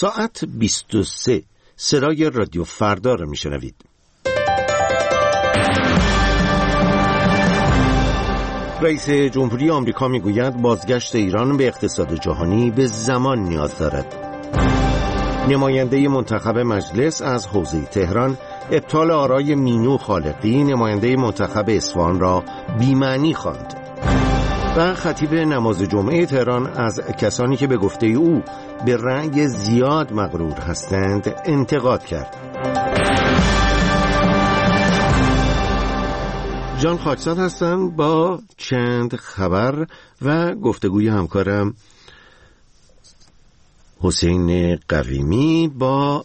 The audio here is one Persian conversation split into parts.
ساعت 23 صدای رادیو فردا را میشنوید. رئیس جمهوری آمریکا میگوید بازگشت ایران به اقتصاد جهانی به زمان نیاز دارد. نماینده منتخب مجلس از حوزه تهران ابطال آرای مینو خالقی نماینده منتخب اصفهان را بی‌معنی خواند. و خطیب نماز جمعه تهران از کسانی که به گفته او به رأی زیاد مغرور هستند انتقاد کرد. جان خاکزاد هستم با چند خبر و گفتگوی همکارم حسین قویمی با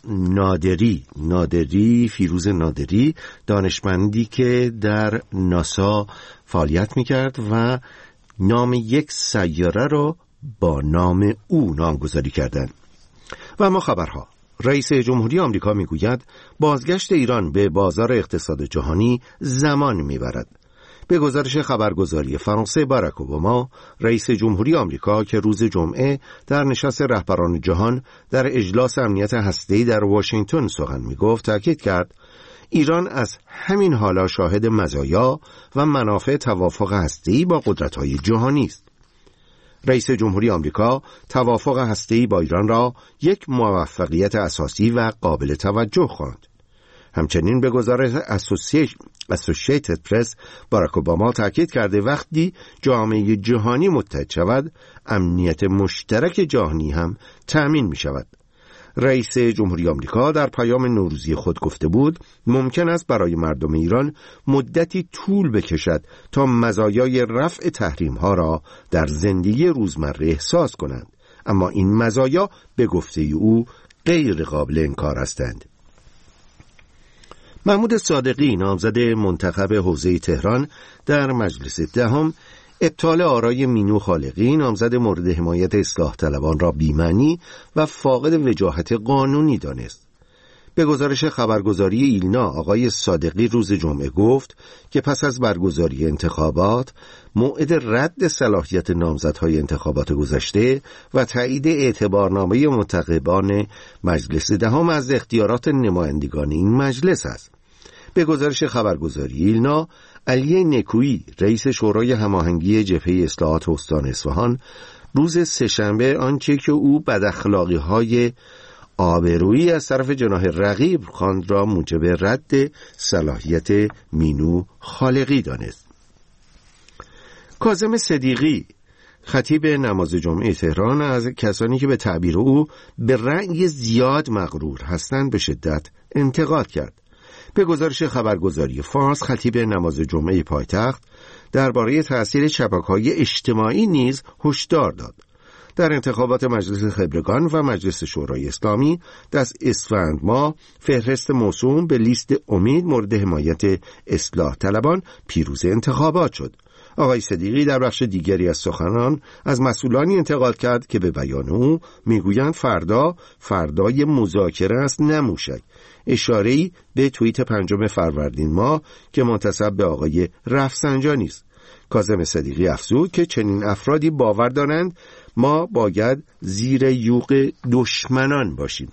نادری فیروز نادری، دانشمندی که در ناسا فعالیت میکرد و نام یک سیاره رو با نام او نامگذاری کردند. و اما خبرها. رئیس جمهوری آمریکا میگوید بازگشت ایران به بازار اقتصاد جهانی زمان میبرد. به گزارش خبرگزاری فرانسه، باراک اوباما رئیس جمهوری آمریکا که روز جمعه در نشست رهبران جهان در اجلاس امنیت هسته‌ای در واشنگتن سخن میگفت، تاکید کرد ایران از همین حالا شاهد مزایا و منافع توافق هسته‌ای با قدرت‌های جهانی است. رئیس جمهوری آمریکا توافق هسته‌ای با ایران را یک موفقیت اساسی و قابل توجه خواند. همچنین به گزارش اسوسییتد پرس باراک اوباما تاکید کرده وقتی جامعه جهانی متحد شود، امنیت مشترک جهانی هم تأمین می شود. رئیس جمهوری آمریکا در پیام نوروزی خود گفته بود ممکن است برای مردم ایران مدتی طول بکشد تا مزایای رفع تحریم‌ها را در زندگی روزمره احساس کنند، اما این مزایا به گفته او غیر قابل انکار هستند. محمود صادقی نامزد منتخب حوزه تهران در مجلس دهم ابطال آرای مینو خالقی نامزد مورد حمایت اصلاح طلبان را بی‌معنی و فاقد وجاهت قانونی دانست. به گزارش خبرگزاری ایلنا آقای صادقی روز جمعه گفت که پس از برگزاری انتخابات موعد رد صلاحیت نامزدهای انتخابات گذشته و تایید اعتبارنامه منتخبان مجلس دهم از اختیارات نمایندگان این مجلس است. به گزارش خبرگزاری ایلنا، علی نکویی رئیس شورای هماهنگی جبهه اصلاحات استان اصفهان روز سه‌شنبه آنچه که او بداخلاقی‌های آبرویی از طرف جناح رقیب خواند را موجب رد صلاحیت مینو خالقی دانست. کاظم صدیقی خطیب نماز جمعه تهران از کسانی که به تعبیر او به رأی زیاد مغرور هستند به شدت انتقاد کرد. به گزارش خبرگزاری فارس خطیب نماز جمعه پایتخت درباره تأثیر شبکه‌های اجتماعی نیز هشدار داد. در انتخابات مجلس خبرگان و مجلس شورای اسلامی در اسفند ماه فهرست موسوم به لیست امید مورد حمایت اصلاح طلبان پیروز انتخابات شد. آقای صدیقی در بخش دیگری از سخنان از مسئولانی انتقاد کرد که به بیان او میگویند فردای مذاکره است نه موشک، اشاره‌ای به توییت 5 فروردین ماه که منتسب به آقای رفسنجانی است. کاظم صدیقی افزود که چنین افرادی باور دارند ما باید زیر یوغ دشمنان باشیم.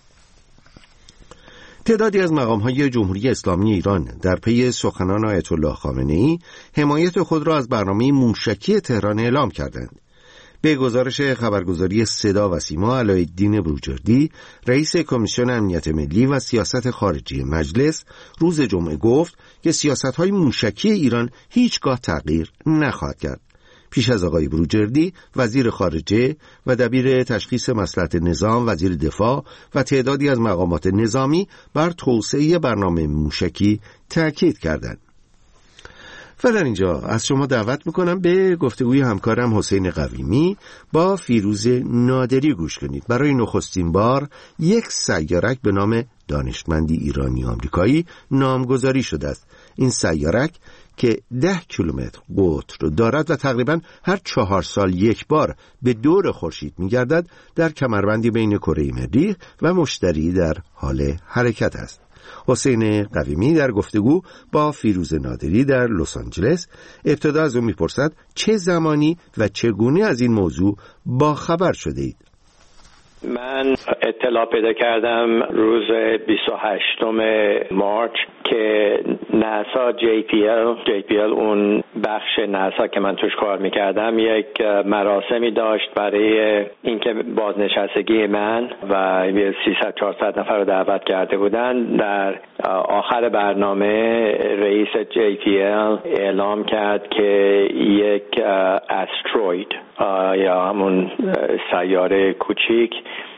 تعدادی از مقام‌های جمهوری اسلامی ایران در پی سخنان آیت الله خامنه‌ای حمایت خود را از برنامه موشکی تهران اعلام کردند. به گزارش خبرگزاری صدا و سیما، علایالدین بروجردی رئیس کمیسیون امنیت ملی و سیاست خارجی مجلس روز جمعه گفت که سیاست‌های موشکی ایران هیچگاه تغییر نخواهد کرد. پیش از آقای بروجردی وزیر خارجه و دبیر تشخیص مصلحت نظام وزیر دفاع و تعدادی از مقامات نظامی بر توسعه برنامه موشکی تأکید کردند. و در اینجا از شما دعوت میکنم به گفتگوی همکارم حسین قویمی با فیروز نادری گوش کنید. برای نخستین بار یک سیارک به نام دانشمندی ایرانی آمریکایی نامگذاری شده است. این سیارک که 10 کیلومتر قطر دارد و تقریباً هر 4 سال یک بار به دور خورشید می‌گردد، در کمربندی بین کره مریخ و مشتری در حال حرکت است. حسین قویمی در گفتگو با فیروز نادری در لس آنجلس ابتدا از او می‌پرسد چه زمانی و چگونه از این موضوع با خبر شده اید؟ من اطلاع پیدا کردم روز 28 مارچ که ناسا JPL اون بخش ناسا که من توش کار میکردم یک مراسمی داشت برای اینکه بازنشستگی من و 300-400 نفر رو دعوت کرده بودن. در آخر برنامه رئیس JPL اعلام کرد که یک استروید یا همون سیاره کوچیک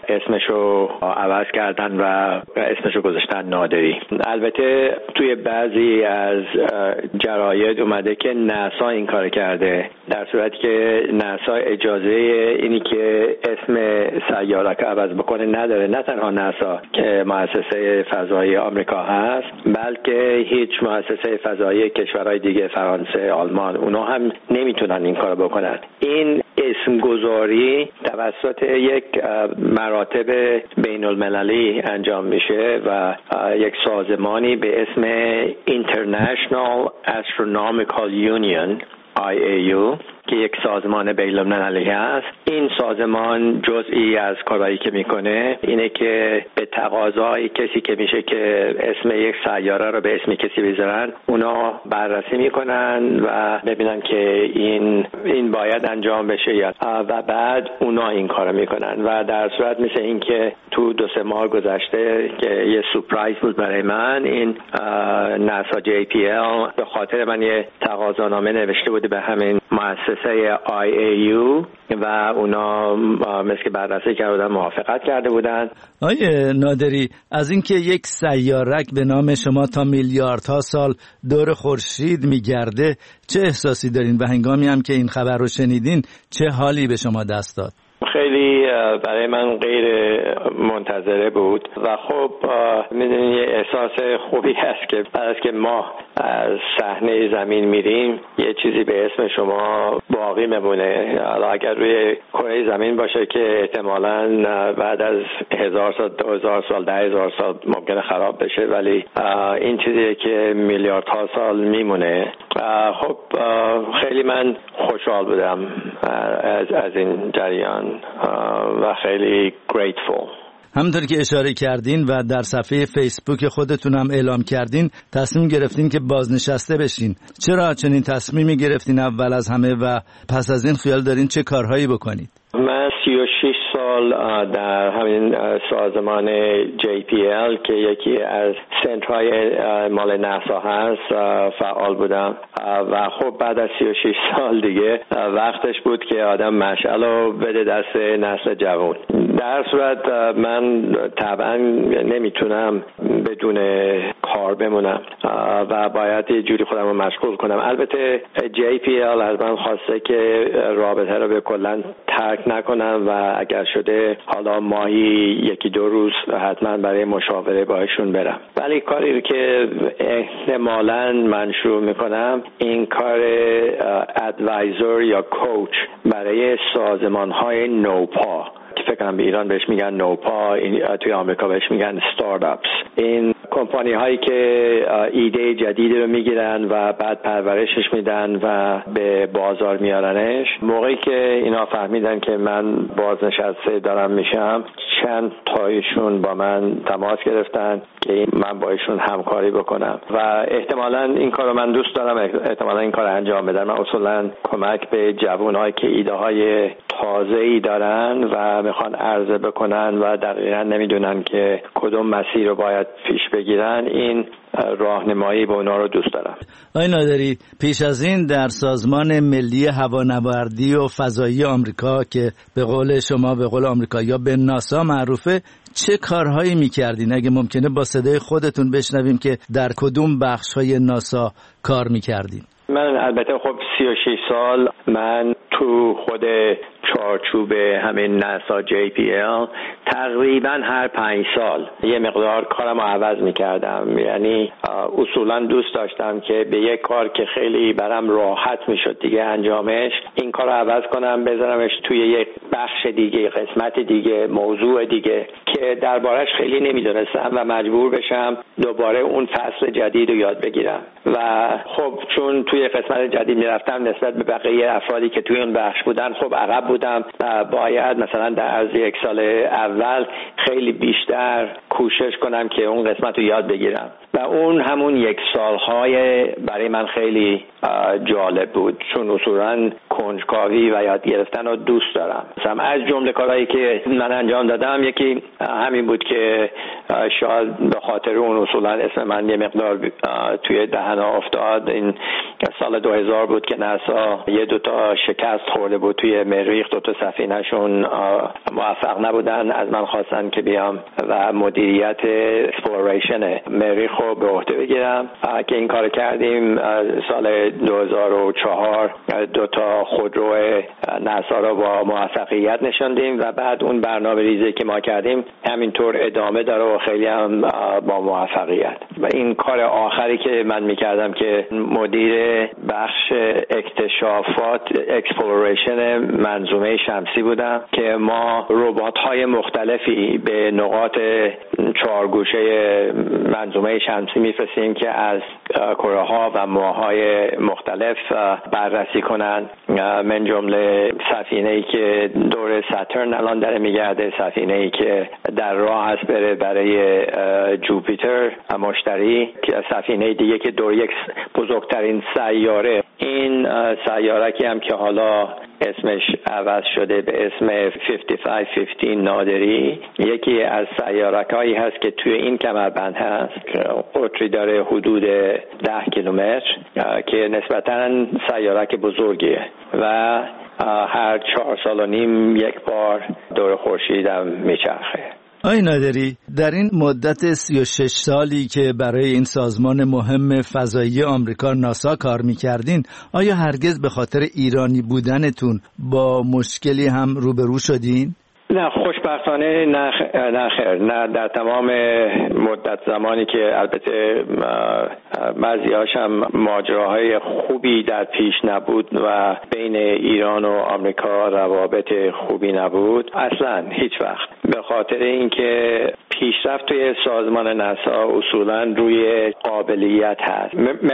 اسمشو عوض کردن و اسمشو گذاشتن نادری. البته توی بعضی از جراید اومده که ناسا این کار کرده، در صورتی که ناسا اجازه اینی که اسم سیاره که عوض بکنه نداره. نه تنها ناسا که مؤسسه فضایی آمریکا هست، بلکه هیچ مؤسسه فضایی کشورهای دیگه، فرانسه، آلمان، اونا هم نمیتونن این کار بکنن. این اسم گذاری توسط یک مراتب بین المللی انجام میشه و یک سازمانی به اسم International Astronomical Union IAU که یک سازمان بین المللی هست. این سازمان جزئی از کارهایی که میکنه اینه که به تقاضای کسی که میشه که اسم یک سیاره رو به اسم کسی بذارن، اونا بررسی میکنن و ببینن که این باید انجام بشه یا و بعد اونا این کارو میکنن. و در صورت مثل این که تو 2-3 ماه گذشته که یه سورپرایز بود برای من، این ناسا JPL به خاطر من یه تقاضانامه نوشته بوده به همین مؤسسه IAU و اونا مثل بررسی کردن، موافقت کرده بودن. آقای نادری، از اینکه یک سیارک به نام شما تا میلیاردها سال دور خورشید میگرده چه احساسی دارین و هنگامی هم که این خبر رو شنیدین چه حالی به شما دست داد؟ خیلی برای من غیر منتظره بود و خب میدونی یه احساس خوبی هست که بعد از که ما از صحنه زمین میریم یه چیزی به اسم شما باقی میمونه. اگر روی کره زمین باشه که احتمالاً بعد از 1000 سال 2000 سال 10,000 سال ممکنه خراب بشه، ولی این چیزیه که میلیاردها سال میمونه. خب خیلی من خوشحال بودم از این جریان و خیلی grateful. همونطوری که اشاره کردین و در صفحه فیسبوک خودتون هم اعلام کردین تصمیم گرفتین که بازنشسته بشین. چرا چنین تصمیمی گرفتین اول از همه و پس از این خیال دارین چه کارهایی بکنید؟ من 36 سال در همین سازمان JPL که یکی از سنترهای مال ناسا هست فعال بودم و خب بعد از 36 سال دیگه وقتش بود که آدم مشعلو بده دست نسل جوان. در صورت من طبعا نمیتونم بدون کار بمونم و باید یه جوری خودم رو مشغول کنم. البته JPL از من خواسته که رابطه رو به کلن ترک نکنم و اگر شده حالا ماهی 1-2 روز حتما برای مشاوره باهاشون برم. ولی کاری که احتمالاً من شروع میکنم این کار ادوایزر یا کوچ برای سازمان‌های نوپا که فکر کنم به ایران بهش میگن نوپا، توی آمریکا بهش میگن ستارتاپس. این کمپانی هایی که ایده جدید رو میگیرن و بعد پرورشش میدن و به بازار میارنش. موقعی که اینا فهمیدن که من بازنشسته دارم میشم، چند تایشون با من تماس گرفتن که من با ایشون همکاری بکنم و احتمالاً این کارو من دوست دارم، احتمالاً این کار انجام بدم. من اصولاً کمک به جوانایی که ایده های تازه‌ای دارن و میخوان عرضه بکنن و دقیقاً نمیدونن که کدوم مسیر رو باید پیش بگیرن، این راهنمایی به اونا رو دوست دارم. آقای نادری، پیش از این در سازمان ملی هوانوردی و فضایی آمریکا که به قول شما به قول آمریکا یا به ناسا معروفه، چه کارهایی میکردین؟ اگه ممکنه با صدای خودتون بشنویم که در کدوم بخش‌های ناسا کار میکردین؟ من البته خب 36 سال من تو خود چارچوب همین ناسا JPL تقریبا هر 5 سال یه مقدار کارم رو عوض میکردم. یعنی اصولا دوست داشتم که به یک کار که خیلی برام راحت میشد دیگه انجامش، این کار رو عوض کنم بذارمش توی یک بخش دیگه، قسمت دیگه، موضوع دیگه که دربارش خیلی نمیدونستم و مجبور بشم دوباره اون فصل جدید رو یاد بگیرم. و خب چون توی قسمت جدید میرفتم نسبت به بقیه افرادی که توی اون بخش بودن خب عقب بودم و باید مثلا در عرض یک سال اول خیلی بیشتر کوشش کنم که اون قسمت رو یاد بگیرم و اون همون یک سالهای برای من خیلی جالب بود، چون اصولاً کنجکاوی و یاد گرفتن رو دوست دارم. مثلا از جمله کارهایی که من انجام دادم یکی همین بود که شاید به خاطر اون اصولاً اسم من یه مقدار توی دهنا افتاد. این سال 2000 بود که ناسا یه دوتا شکست خورده بود توی مریخ، دوتا سفینه‌شون موفق نبودن. از من خواستن که بیام و مدیریت اکسپلوریشن مریخ رو به عهده بگیرم که این کار کردیم. سال 2004 دوتا خودرو ناسا رو با موفقیت نشاندیم و بعد اون برنامه ریزی که ما کردیم همینطور ادامه داره و خیلی هم با موفقیت. و این کار آخری که من میکردم که مدیر بخش اکتشافات اکسپلوریشن منظومه شمسی بودم که ما ربات‌های مختلفی به نقاط چهارگوشه منظومه شمسی میفرستیم که از کره‌ها و ماه‌های مختلف بررسی کنن، من جمله سفینه‌ای که دور ساترن الان داره میگرده، سفینه‌ای که در راه است بره برای جوپیتر مشتری، سفینه دیگه که دور یک بزرگترین سیاره، این سیاره‌ای هم که حالا اسمش عوض شده به اسم 5515 نادری، یکی از سیاره‌هایی هست که توی این کمربند هست که قطری داره حدود 10 کیلومتر که نسبتاً سیاره بزرگیه و هر 4 سال و نیم یک بار دور خورشید هم میچرخه. آقای نادری، در این مدت 36 سالی که برای این سازمان مهم فضایی آمریکا ناسا کار میکردین، آیا هرگز به خاطر ایرانی بودنتون با مشکلی هم روبرو شدین؟ نه، خوشبختانه نه خیر. نه، در تمام مدت زمانی که البته بعضی‌هاش هم ماجراهای خوبی در پیش نبود و بین ایران و آمریکا روابط خوبی نبود، اصلا هیچ وقت. به خاطر اینکه پیشرفت توی سازمان ناسا اصولاً روی قابلیت هست.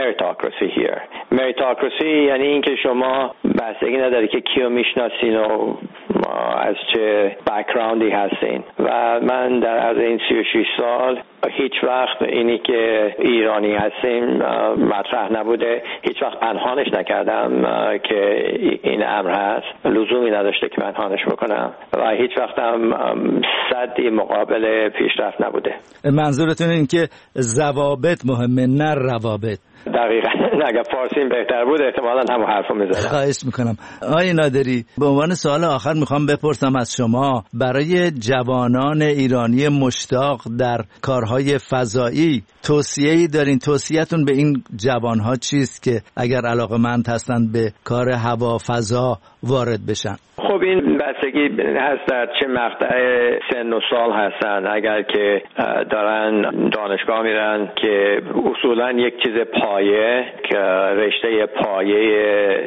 meritocracy یعنی اینکه شما بستگی نداره که کیو میشناسین و از چه بک‌گراندی هستین. و من در از این 36 سال هیچ وقت اینی که ایرانی هستیم مطرح نبوده، هیچ وقت پنهانش نکردم که این امر هست، لزومی نداشته که پنهانش بکنم و هیچ وقت هم صدی مقابل پیشرفت نبوده. منظورتون این که ضوابط مهمه نه روابط؟ دقیقاً. اگر فارسیم بهتر بود احتمالاً همون حرفو می‌زدم. خواهش میکنم. آقای نادری، به عنوان سوال آخر میخوام بپرسم از شما، برای جوانان ایرانی مشتاق در کارهای فضایی توصیه‌ای دارین؟ توصیه‌تون به این جوانها چیست که اگر علاقه‌مند هستن به کار هوا فضا وارد بشن؟ خب این بستگی هست در چه مقطع سن و سال هستن. اگر که دارن دانشگاه میرن که اصولا یک چیز پایه که رشته پایه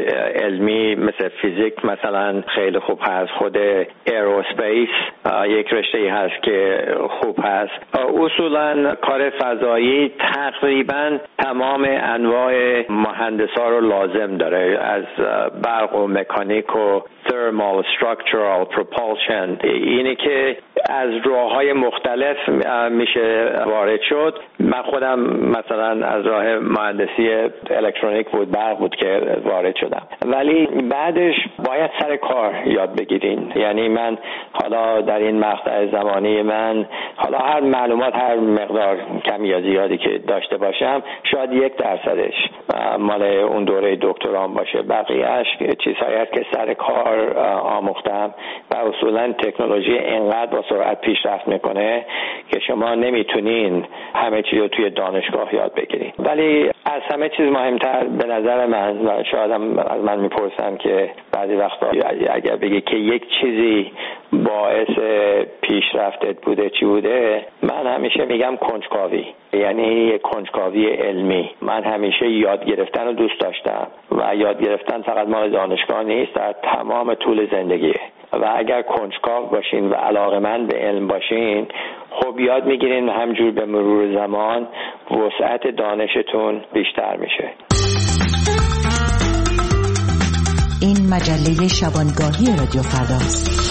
علمی مثل فیزیک مثلا خیلی خوب هست، خود ایروسپیس یک رشته هست که خوب هست. اصولا کار فضایی تقریبا تمام انواع مهندسا رو لازم داره، از برق و مکانیک و thermal, structural, propulsion، اینه که از راه‌های مختلف میشه وارد شد. من خودم مثلا از راه مهندسی الکترونیک بود، برق بود که وارد شدم، ولی بعدش باید سر کار یاد بگیرین. یعنی من حالا در این مقطع زمانی من حالا هر معلومات هر مقدار کمی یا زیادی که داشته باشم شاید 1% مال اون دوره دکترام باشه، بقیه‌اش چیزهایی که سر کار آموختم و اصولا تکنولوژی اینقدر با سرعت پیشرفت میکنه که شما نمیتونین همه چیز رو توی دانشگاه یاد بگیرین. ولی از همه چیز مهمتر به نظر من، و شاید هم از من میپرسن که بعضی وقتا اگر بگی که یک چیزی باعث پیشرفتت بوده چی بوده، من همیشه میگم کنجکاوی، یعنی کنجکاوی علمی. من همیشه یاد گرفتن رو دوست داشتم و یاد گرفتن فقط مال دانشگاه نیست، در تمام طول زندگیه و اگر کنجکاو باشین و علاقه‌مند به علم باشین، خب یاد میگیرین، همجور به مرور زمان وسعت دانشتون بیشتر میشه. این مجله شبانگاهی رادیو فرداست.